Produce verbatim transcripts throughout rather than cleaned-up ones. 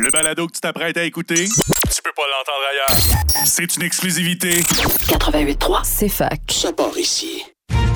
Le balado que tu t'apprêtes à écouter, tu peux pas l'entendre ailleurs. C'est une exclusivité. quatre-vingt-huit trois, c'est fac. Ça part ici.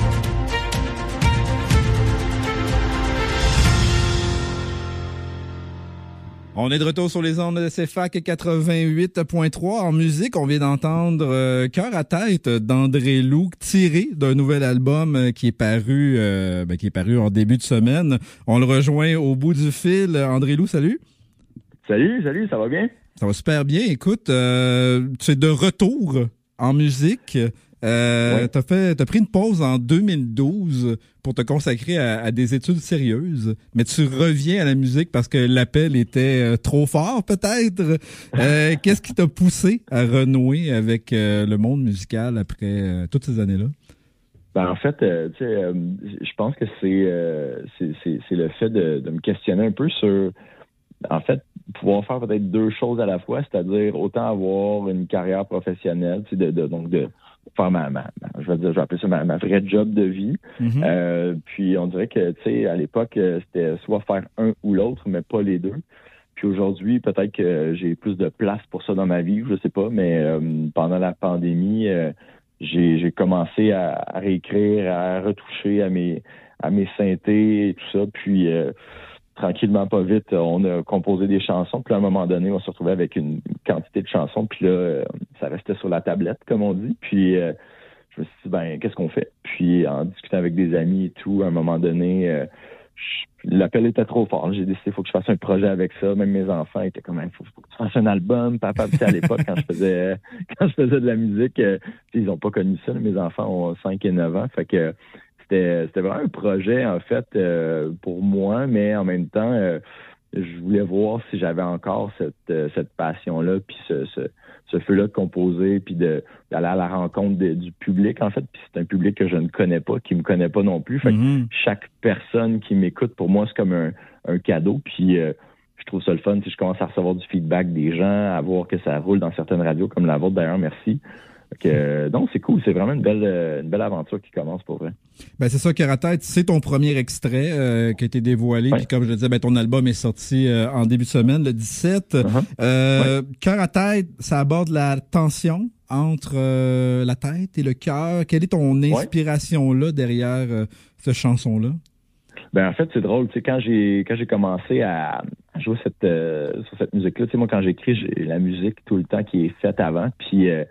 On est de retour sur les ondes de C F A C quatre-vingt-huit point trois. En musique, on vient d'entendre euh, Cœur à tête d'André Loup, tiré d'un nouvel album euh, qui est paru euh, ben, qui est paru en début de semaine. On le rejoint au bout du fil. André Loup, salut. Salut, salut, ça va bien? Ça va super bien. Écoute, euh, tu es de retour en musique. Euh, ouais. T'as fait, t'as pris une pause en deux mille douze pour te consacrer à, à des études sérieuses, mais tu reviens à la musique parce que l'appel était euh, trop fort, peut-être. Euh, qu'est-ce qui t'a poussé à renouer avec euh, le monde musical après euh, toutes ces années-là? Ben, en fait, euh, tu sais, euh, je pense que c'est, euh, c'est, c'est, c'est le fait de, de me questionner un peu sur, en fait, pouvoir faire peut-être deux choses à la fois, c'est-à-dire autant avoir une carrière professionnelle, tu sais, de, de, donc de faire ma, ma, ma, je vais dire, je vais appeler ça ma, ma vraie job de vie. Mm-hmm. Euh, puis on dirait que, tu sais, à l'époque, c'était soit faire un ou l'autre, mais pas les deux. Puis aujourd'hui, peut-être que j'ai plus de place pour ça dans ma vie, je sais pas, mais euh, pendant la pandémie, euh, j'ai, j'ai commencé à, à réécrire, à retoucher à mes, à mes synthés et tout ça. Puis euh, tranquillement, pas vite, on a composé des chansons. Puis à un moment donné, on se retrouvait avec une quantité de chansons. Puis là, ça restait sur la tablette, comme on dit. Puis euh, je me suis dit, ben, qu'est-ce qu'on fait? Puis en discutant avec des amis et tout, à un moment donné, euh, je, l'appel était trop fort. J'ai décidé, il faut que je fasse un projet avec ça. Même mes enfants étaient comme, il faut, faut que tu fasses un album. Papa, puis à l'époque, quand je faisais quand je faisais de la musique, euh, ils n'ont pas connu ça. Là, mes enfants ont cinq et neuf ans. Fait que C'était, c'était vraiment un projet, en fait, euh, pour moi, mais en même temps, euh, je voulais voir si j'avais encore cette, euh, cette passion-là, puis ce, ce, ce feu-là de composer, puis de, d'aller à la rencontre de, du public, en fait. Puis c'est un public que je ne connais pas, qui me connaît pas non plus. Fait mm-hmm. que chaque personne qui m'écoute, pour moi, c'est comme un, un cadeau. Puis euh, je trouve ça le fun si je commence à recevoir du feedback des gens, à voir que ça roule dans certaines radios, comme la vôtre, d'ailleurs, merci. Donc, euh, donc, c'est cool. C'est vraiment une belle, une belle aventure qui commence pour vrai. Ben, c'est ça, Cœur à tête, c'est ton premier extrait euh, qui a été dévoilé. Ouais. Puis comme je le disais, ben, ton album est sorti euh, en début de semaine, le dix-sept. Uh-huh. Euh, ouais. Cœur à tête, ça aborde la tension entre euh, la tête et le cœur. Quelle est ton inspiration ouais. là derrière euh, cette chanson-là? Ben en fait, c'est drôle. Tu sais, quand j'ai quand j'ai commencé à jouer cette euh, sur cette musique-là, tu sais, moi quand j'écris, j'ai la musique tout le temps qui est faite avant. Puis euh,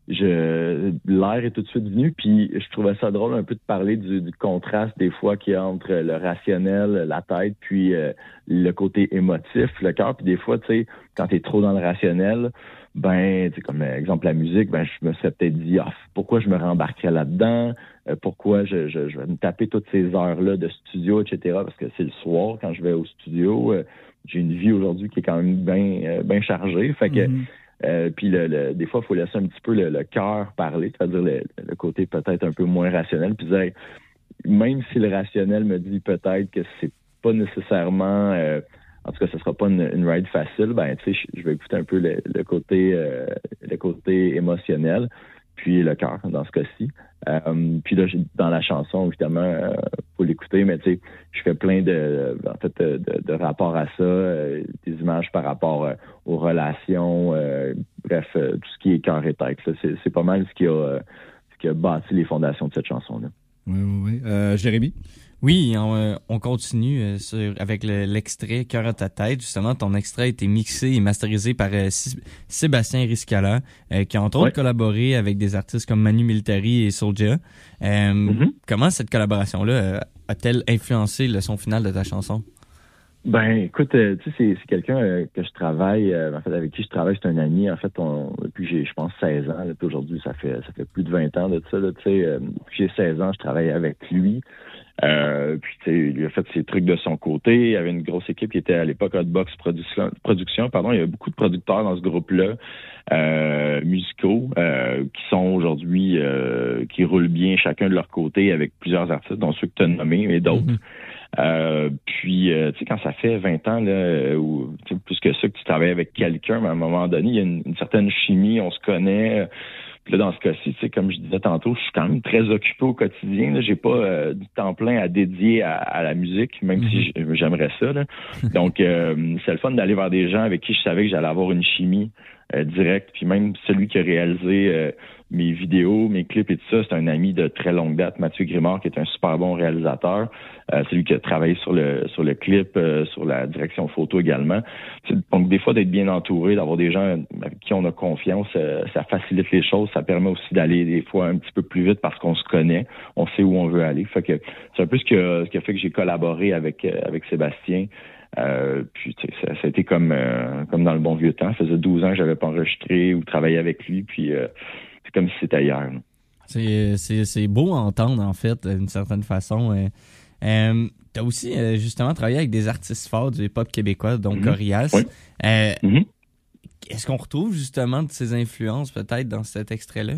Je, l'air est tout de suite venu, puis je trouvais ça drôle un peu de parler du, du contraste des fois qu'il y a entre le rationnel, la tête, puis euh, le côté émotif, le cœur. Puis des fois, tu sais, quand t'es trop dans le rationnel, ben, tu sais, comme exemple la musique, ben je me serais peut-être dit, ah, pourquoi je me rembarquerais là-dedans, euh, pourquoi je, je, je vais me taper toutes ces heures-là de studio, et cetera. Parce que c'est le soir quand je vais au studio. Euh, j'ai une vie aujourd'hui qui est quand même bien euh, bien chargée, fait que mm-hmm. Euh, puis le, le, des fois, il faut laisser un petit peu le, le cœur parler, c'est-à-dire le, le côté peut-être un peu moins rationnel. Puis dire, même si le rationnel me dit peut-être que c'est pas nécessairement, euh, en tout cas, ce sera pas une, une ride facile, ben tu sais, je, je vais écouter un peu le, le côté, euh, le côté émotionnel, puis le cœur dans ce cas-ci. Euh, puis là, dans la chanson, évidemment, euh, faut l'écouter, mais tu sais, je fais plein de, en fait, de, de, de rapports à ça, euh, des images par rapport euh, aux relations, euh, bref, euh, tout ce qui est cœur et tête. Là, c'est, c'est pas mal ce qui a, euh, ce qui a bâti les fondations de cette chanson-là. Oui, oui, oui. Euh, Jérémy? Oui, on, on continue euh, sur, avec le, l'extrait Cœur à ta tête. Justement, ton extrait a été mixé et masterisé par euh, C- Sébastien Riscala, euh, qui a entre autres ouais. collaboré avec des artistes comme Manu Militari et Soulja. Euh, mm-hmm. Comment cette collaboration-là euh, a-t-elle influencé le son final de ta chanson? Ben, écoute, euh, tu sais, c'est, c'est quelqu'un euh, que je travaille, euh, en fait, avec qui je travaille, c'est un ami. En fait, on, depuis j'ai, je pense, seize ans. Là, puis aujourd'hui, ça fait, ça fait plus de vingt ans de ça. Là, tu sais, euh, depuis j'ai seize ans, je travaille avec lui. Euh, puis, tu sais, il a fait ses trucs de son côté. Il y avait une grosse équipe qui était à l'époque Hotbox Production. Production pardon. Il y avait beaucoup de producteurs dans ce groupe-là, euh, musicaux, euh, qui sont aujourd'hui, euh, qui roulent bien chacun de leur côté avec plusieurs artistes, dont ceux que tu as nommés et d'autres. Mm-hmm. Euh, puis, euh, tu sais, quand ça fait vingt ans, là, ou plus que ça, que tu travailles avec quelqu'un, mais à un moment donné, il y a une, une certaine chimie, on se connaît. Là, dans ce cas-ci, tu sais, comme je disais tantôt, je suis quand même très occupé au quotidien. Là. J'ai pas euh, du temps plein à dédier à, à la musique, même mm-hmm. si j'aimerais ça. Là. Donc, euh, c'est le fun d'aller vers des gens avec qui je savais que j'allais avoir une chimie euh, directe. Puis même celui qui a réalisé euh, mes vidéos, mes clips et tout ça, c'est un ami de très longue date, Mathieu Grimard, qui est un super bon réalisateur. Euh, c'est lui qui a travaillé sur le sur le clip, euh, sur la direction photo également. Donc, des fois, d'être bien entouré, d'avoir des gens avec qui on a confiance, euh, ça facilite les choses. Ça permet aussi d'aller des fois un petit peu plus vite parce qu'on se connaît, on sait où on veut aller. Fait que c'est un peu ce qui a, ce qui a fait que j'ai collaboré avec euh, avec Sébastien. Euh, puis ça, ça a été comme euh, comme dans le bon vieux temps. Ça faisait douze ans que j'avais pas enregistré ou travaillé avec lui, puis euh, c'est comme si c'était hier. C'est, c'est, c'est beau à entendre, en fait, d'une certaine façon. Euh, euh, tu as aussi, euh, justement, travaillé avec des artistes forts du hip-hop québécois, donc mm-hmm. Gorillaz. Oui. Euh, mm-hmm. Est-ce qu'on retrouve, justement, de ces influences, peut-être, dans cet extrait-là?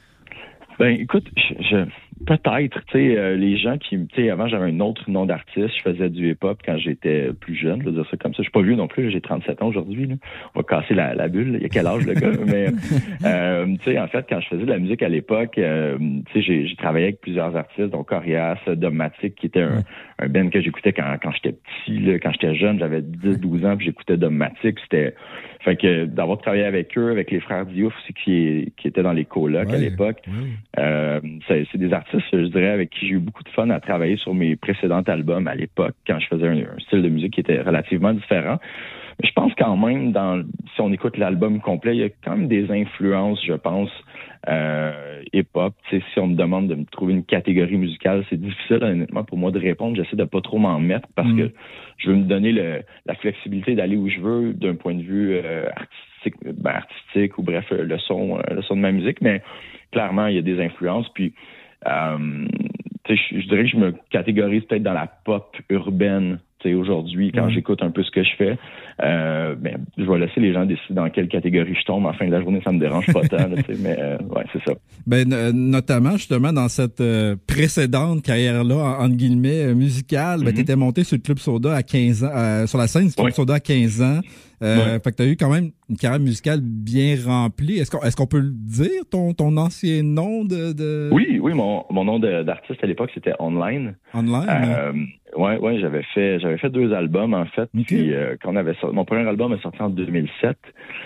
Ben, écoute, je, je peut-être, tu sais, euh, les gens qui, tu sais, avant, j'avais un autre nom d'artiste, je faisais du hip-hop quand j'étais plus jeune, je veux dire ça comme ça. Je suis pas vieux non plus, j'ai trente-sept ans aujourd'hui, là. On va casser la, la bulle, il y a quel âge, le gars? Mais, euh, tu sais, en fait, quand je faisais de la musique à l'époque, euh, tu sais, j'ai, j'ai travaillé avec plusieurs artistes, donc Corias, Dogmatic, qui était un, un band que j'écoutais quand, quand j'étais petit, là, quand j'étais jeune, j'avais dix douze ans, puis j'écoutais Dogmatic, c'était, fait que d'avoir travaillé avec eux, avec les frères Diouf aussi, qui, qui étaient dans les colocs ouais, à l'époque, ouais. euh, c'est, c'est des artistes, je dirais, avec qui j'ai eu beaucoup de fun à travailler sur mes précédents albums à l'époque, quand je faisais un, un style de musique qui était relativement différent. Mais je pense quand même, dans si on écoute l'album complet, il y a quand même des influences, je pense, euh, hip-hop. Tu sais, si on me demande de me trouver une catégorie musicale, c'est difficile, honnêtement, pour moi de répondre. J'essaie de pas trop m'en mettre parce mmh. que je veux me donner le, la flexibilité d'aller où je veux d'un point de vue euh, artistique, ben, artistique ou bref, le son, le son de ma musique. Mais clairement, il y a des influences. Puis, euh, tu sais, je, je dirais que je me catégorise peut-être dans la pop urbaine. Tu sais, aujourd'hui, quand mmh. j'écoute un peu ce que je fais, euh, ben, je vais laisser les gens décider dans quelle catégorie je tombe. En fin de la journée, ça me dérange pas tant, là, tu sais, mais euh, ouais, c'est ça. Ben, euh, notamment, justement, dans cette euh, précédente carrière-là, en, entre guillemets, euh, musicale, ben, mmh. t'étais monté sur le Club Soda à quinze ans, euh, sur la scène du Club ouais. Soda à quinze ans. Euh, ouais. Fait que t'as eu quand même une carrière musicale bien remplie. Est-ce qu'on, est-ce qu'on peut le dire, ton, ton ancien nom de, de... Oui, oui, mon, mon nom de, d'artiste à l'époque, c'était Online. Online? Euh, ouais, ouais, j'avais fait, j'avais fait deux albums, en fait. Okay. Puis, euh, quand on avait sorti, mon premier album est sorti en deux mille sept.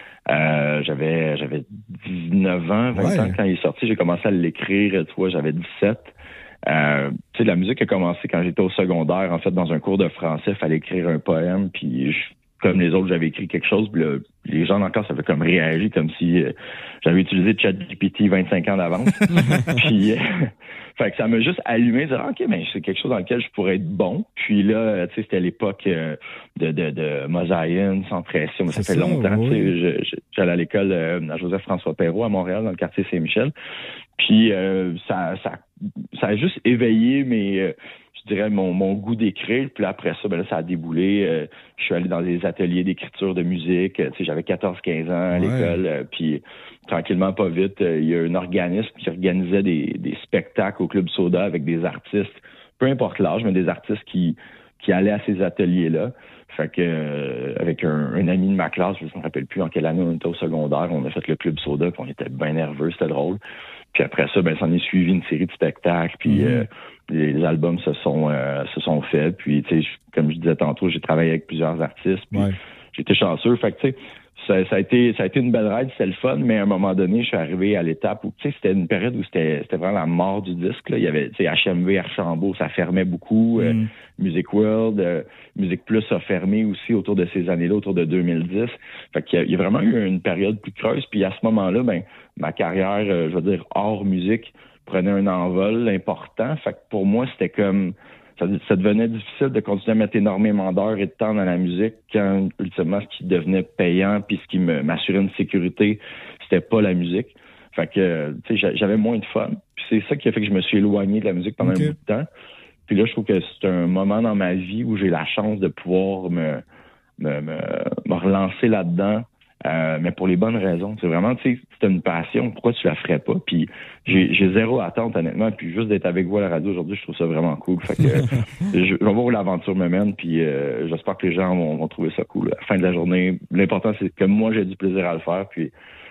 Euh, j'avais, j'avais dix-neuf ans, vingt ouais. ans quand il est sorti. J'ai commencé à l'écrire, tu vois, j'avais dix-sept. Euh, tu sais, la musique a commencé quand j'étais au secondaire. En fait, dans un cours de français, il fallait écrire un poème, puis je, comme les autres, j'avais écrit quelque chose, puis là, les gens encore, ça fait comme réagir, comme si euh, j'avais utilisé ChatGPT vingt-cinq ans d'avance. Puis, euh, fait que ça m'a juste allumé, dire, OK, mais c'est quelque chose dans lequel je pourrais être bon. Puis là, tu sais, c'était l'époque euh, de, de, de Mosaïen, Sans pression, mais ça fait ça, longtemps. Oui. Tu sais, je, je, j'allais à l'école euh, à Joseph-François Perrault à Montréal, dans le quartier Saint-Michel. Puis, euh, ça, ça, ça a juste éveillé mes... Euh, je dirais mon, mon goût d'écrire, puis après ça, ben là, ça a déboulé. Euh, je suis allé dans des ateliers d'écriture de musique. Tu sais, j'avais quatorze quinze ans à ouais. l'école, euh, puis tranquillement, pas vite, euh, il y a un organisme qui organisait des, des spectacles au Club Soda avec des artistes, peu importe l'âge, mais des artistes qui, qui allaient à ces ateliers-là. Fait que euh, avec un, un ami de ma classe, je ne me rappelle plus en quelle année on était au secondaire, on a fait le Club Soda, puis on était bien nerveux, c'était drôle. Puis après ça, ben, ça en est suivi une série de spectacles, puis mm-hmm. euh, les, les albums se sont euh, se sont faits. Puis, tu sais, comme je disais tantôt, j'ai travaillé avec plusieurs artistes, puis ouais. j'étais chanceux. Fait que, tu sais, ça, ça a été ça a été une belle ride, c'était le fun, mais à un moment donné, je suis arrivé à l'étape où, tu sais, c'était une période où c'était c'était vraiment la mort du disque, là. Il y avait, tu sais, H M V, Archambault, ça fermait beaucoup. Mm. Euh, Music World, euh, Music Plus a fermé aussi autour de ces années-là, autour de deux mille dix. Fait qu'il y a, il y a vraiment eu une période plus creuse. Puis à ce moment-là, ben ma carrière, euh, je veux dire, hors musique, prenait un envol important. Fait que pour moi, c'était comme... Ça, ça devenait difficile de continuer à mettre énormément d'heures et de temps dans la musique quand, ultimement, ce qui devenait payant puis ce qui me, m'assurait une sécurité, c'était pas la musique. Fait que, tu sais, j'avais moins de fun. Puis c'est ça qui a fait que je me suis éloigné de la musique pendant okay. un bout de temps. Puis là, je trouve que c'est un moment dans ma vie où j'ai la chance de pouvoir me, me, me, me relancer là-dedans, euh, mais pour les bonnes raisons. C'est vraiment, tu sais, c'est une passion, pourquoi tu la ferais pas? Puis j'ai, j'ai zéro attente, honnêtement, puis juste d'être avec vous à la radio aujourd'hui, je trouve ça vraiment cool. Fait que je, je vais voir où l'aventure me mène, puis euh, j'espère que les gens vont, vont trouver ça cool. À la fin de la journée, l'important, c'est que moi, j'ai du plaisir à le faire, puis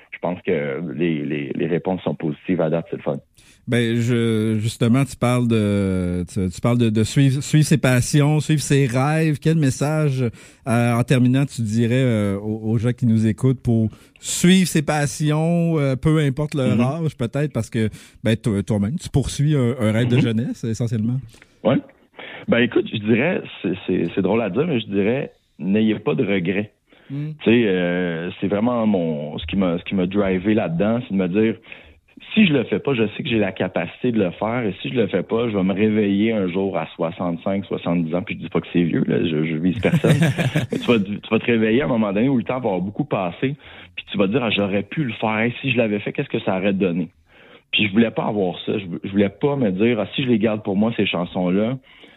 je pense que les, les, les réponses sont positives à date, c'est le fun. Ben, je, justement, tu parles de, tu, tu parles de, de suivre, suivre ses passions, suivre ses rêves. Quel message, euh, en terminant, tu dirais euh, aux, aux gens qui nous écoutent pour suivre ses passions, euh, peu importe leur mm-hmm. âge, peut-être, parce que, ben, toi-même, tu poursuis un, un rêve mm-hmm. de jeunesse, essentiellement. Oui. Ben, écoute, je dirais, c'est, c'est, c'est drôle à dire, mais je dirais, n'ayez pas de regrets. Mm. Tu sais, euh, c'est vraiment mon, ce qui m'a, ce qui m'a drivé là-dedans, c'est de me dire, si je le fais pas, je sais que j'ai la capacité de le faire. Et si je le fais pas, je vais me réveiller un jour à soixante-cinq, soixante-dix ans. Puis je dis pas que c'est vieux, là, je, je vise personne. tu, vas, tu vas te réveiller à un moment donné où le temps va avoir beaucoup passé. Puis tu vas te dire, ah, j'aurais pu le faire. Et si je l'avais fait, qu'est-ce que ça aurait donné? Puis je voulais pas avoir ça. Je, je voulais pas me dire, ah, si je les garde pour moi, ces chansons-là,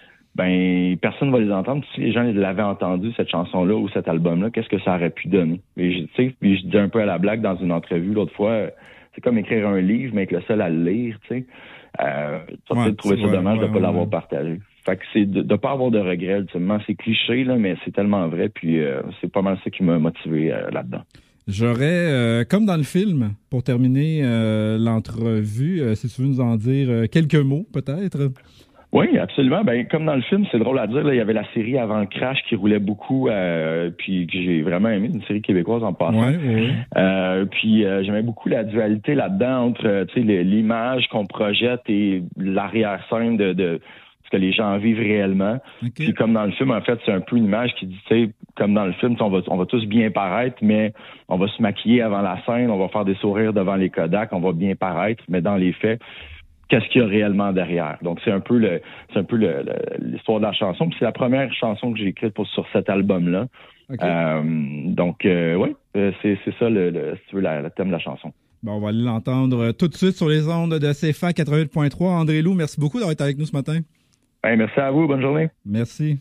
ben personne va les entendre. Si les gens l'avaient entendu, cette chanson-là ou cet album-là, qu'est-ce que ça aurait pu donner? Et je, tu sais, puis je dis un peu à la blague dans une entrevue l'autre fois, c'est comme écrire un livre, mais être le seul à le lire, tu sais. Euh, tu vas ouais, peut-être trouver ça ouais, dommage ouais, de ne pas ouais, l'avoir ouais. partagé. Fait que c'est de ne pas avoir de regrets, ultimement. C'est cliché, là, mais c'est tellement vrai, puis euh, c'est pas mal ça qui m'a motivé euh, là-dedans. J'aurais, euh, comme dans le film, pour terminer euh, l'entrevue, euh, si tu veux nous en dire euh, quelques mots, peut-être? Oui, absolument. Ben, comme dans le film, c'est drôle à dire, là, il y avait la série Avant Crash qui roulait beaucoup, euh, puis que j'ai vraiment aimé, une série québécoise en passant. Ouais, ouais. Euh, puis euh, j'aimais beaucoup la dualité là-dedans entre euh, tu sais, l'image qu'on projette et l'arrière-scène de, de ce que les gens vivent réellement. Okay. Puis comme dans le film, en fait, c'est un peu une image qui dit, tu sais, comme dans le film, on va, on va tous bien paraître, mais on va se maquiller avant la scène, on va faire des sourires devant les Kodak, on va bien paraître, mais dans les faits, qu'est-ce qu'il y a réellement derrière. Donc, c'est un peu le, c'est un peu le, le, l'histoire de la chanson. Puis c'est la première chanson que j'ai écrite pour, sur cet album-là. Okay. Euh, donc, euh, oui, c'est, c'est ça le, le, si tu veux, la, le thème de la chanson. Bon, on va aller l'entendre tout de suite sur les ondes de C F A quatre-vingt-huit point trois. André Loup, merci beaucoup d'avoir été avec nous ce matin. Hey, merci à vous. Bonne journée. Merci.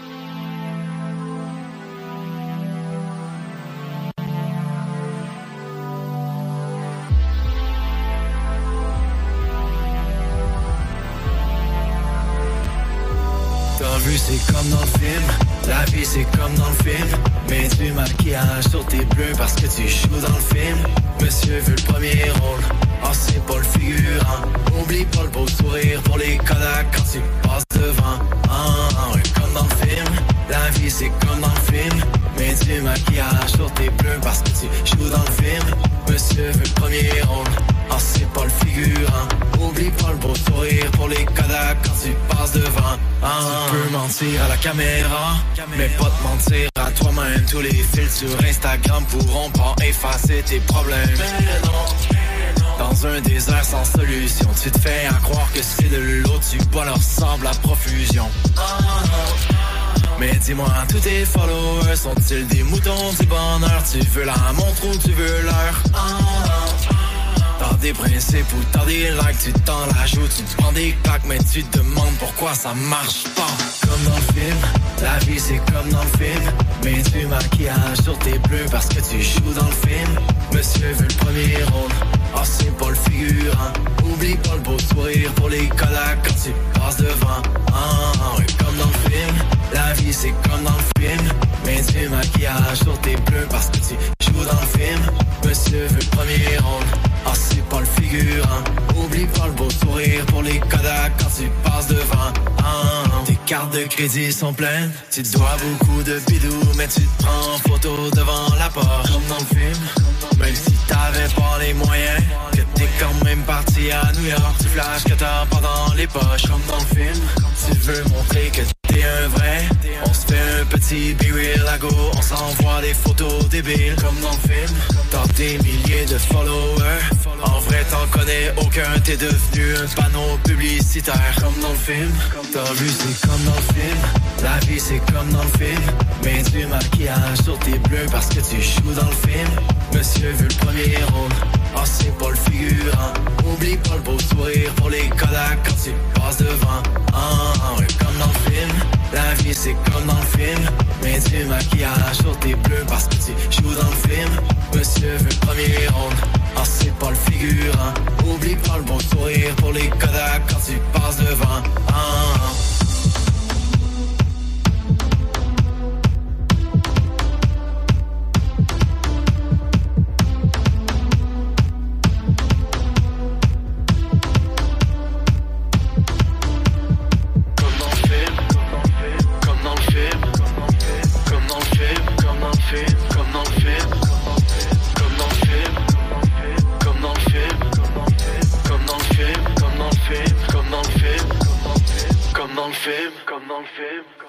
C'est comme dans le film, la vie c'est comme dans le film. Mets du maquillage sur tes bleus parce que tu joues dans le film. Monsieur veut le premier rôle, oh c'est pas le figurant. Oublie pas le beau sourire pour les Kodak quand tu passes devant. Ah, ah, ouais, comme dans le film, la vie c'est comme dans le film. Mets du maquillage sur tes bleus parce que tu joues dans le film. Monsieur veut le premier rôle, oh c'est pas le figurant. Oublie pas le beau sourire pour les Kodak quand tu passes devant. Ah, tu peux mentir à la caméra, mais pas te mentir à toi-même. Tous les fils sur Instagram pourront pas effacer tes problèmes. Dans un désert sans solution, tu te fais à croire que c'est de l'eau, tu bois leur sable à profusion. Mais dis-moi, tous tes followers sont-ils des moutons du bonheur? Tu veux la montre ou tu veux l'heure? T'as des principes ou t'as des likes, tu t'en la joues, tu te prends des claques, mais tu te demandes pourquoi ça marche pas. Comme dans le film, la vie c'est comme dans le film. Mets du maquillage sur tes bleus parce que tu joues dans le film. Monsieur veut le premier rôle, oh c'est pas le figurant. Oublie pas le beau sourire pour les Kodak quand tu passes devant. Ah, ah, ouais, comme dans le film, la vie c'est comme dans le film. Mets du maquillage sur tes bleus parce que tu joues dans le film. Monsieur veut le premier rôle, ah c'est pas le figurant. Oublie pas le beau sourire pour les Kodak quand tu passes devant. Ah, tes cartes de crédit sont pleines, tu te dois beaucoup de bidou, mais tu te prends en photo devant la porte. Comme dans le film, même si t'avais pas les moyens, que t'es quand même parti à New York. Tu flashes que t'as pas dans les poches. Comme dans le film, tu veux montrer que t'es un vrai. On se fait un petit be-real à go, on s'envoie des photos débiles. Comme dans le film, t'as des milliers de followers, en vrai t'en connais aucun, t'es devenu un panneau publicitaire. Comme dans le film, t'as vu c'est comme dans le film, la vie c'est comme dans le film. Mets du maquillage sur tes bleus parce que tu joues dans le film. Monsieur veut le premier rôle, oh c'est pas le figurant. Oublie pas le beau sourire pour les Kodak quand tu passes devant. Ah, ah ouais, comme dans le film, la vie c'est comme dans le film. Mets du maquillage sur tes bleus parce que tu joues dans le film. Monsieur veut le premier rôle, oh c'est pas le figurant. Oublie pas le beau sourire pour les Kodak quand tu passes devant. Ah, ah. film, comme dans le film.